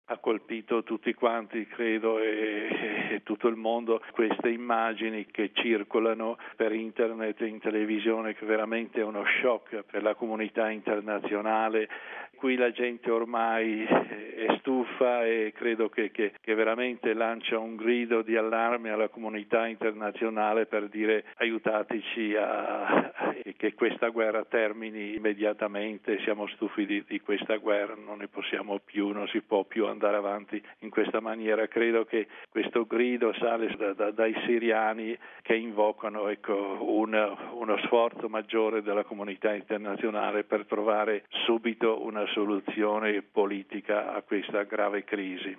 ha colpito tutti quanti, credo, e tutto il mondo, queste immagini che circolano per internet e in televisione, che veramente è uno shock per la comunità internazionale. Qui la gente ormai è stufa e credo che veramente lancia un grido di allarme alla comunità internazionale per dire aiutateci che questa guerra termini immediatamente, siamo stufi di questa guerra, non ne possiamo più, non si può più andare avanti in questa maniera. Credo che questo grido sale dai siriani che invocano uno sforzo maggiore della comunità internazionale per trovare subito una soluzione politica a questa grave crisi.